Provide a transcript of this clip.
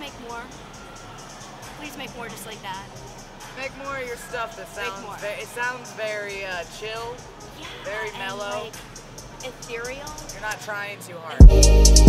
make more. Please make more just like that. Make more of your stuff that sounds it sounds very chill, Yeah, very mellow. and, like, ethereal. You're not trying too hard.